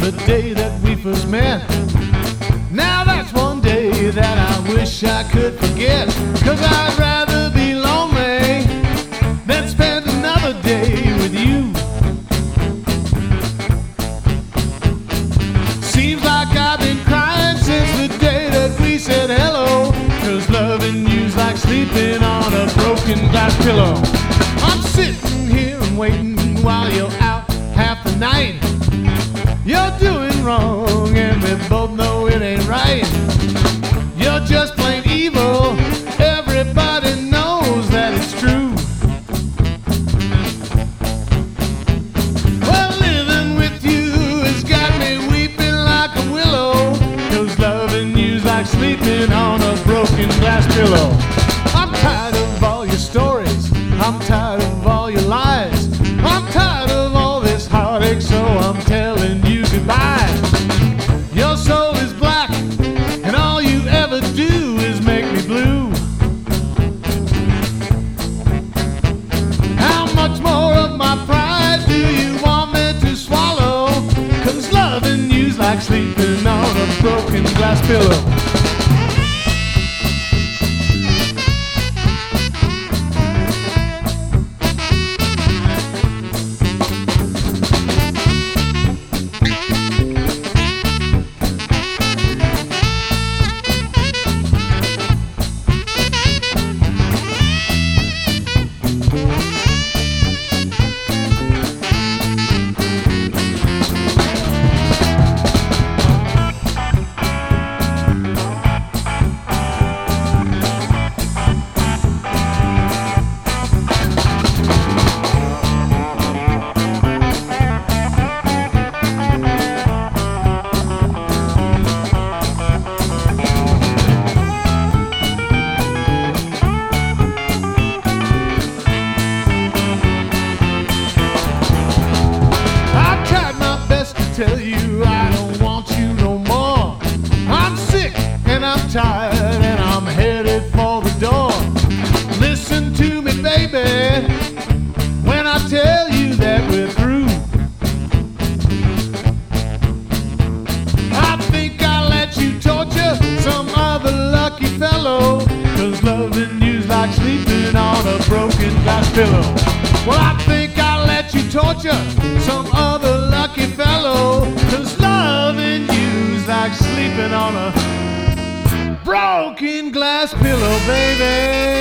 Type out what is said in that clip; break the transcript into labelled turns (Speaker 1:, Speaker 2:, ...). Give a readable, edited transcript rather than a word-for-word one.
Speaker 1: the day that we first met. Now that's one day that I wish I could forget, 'cause I'd rather be lonely than spend another day with you. Seems like I've been crying since the day that we said hello, 'cause loving you's like sleeping on a broken glass pillow. I'm sitting here and waiting while you're out half the night. You're doing wrong and we both know it ain't right. You're just plain evil, everybody knows that it's true. Well, living with you has got me weeping like a willow, 'cause loving you's like sleeping on a broken glass pillow. I'm tired of all your stories, I'm tired of all your lies, I'm tired of all this heartache, so I'm telling you goodbye. Your soul is black, and all you ever do is make me blue. How much more of my pride do you want me to swallow? 'Cause loving you's like sleeping on a broken glass pillow. Tell you I don't want you no more. I'm sick and I'm tired and I'm headed for the door. Listen to me, baby, when I tell you that we're through. I think I'll let you torture some other lucky fellow, 'cause loving you's like sleeping on a broken glass pillow. Well, I think I'll let you torture some other lucky fellow, 'cause loving you's like sleeping on a broken glass pillow, baby.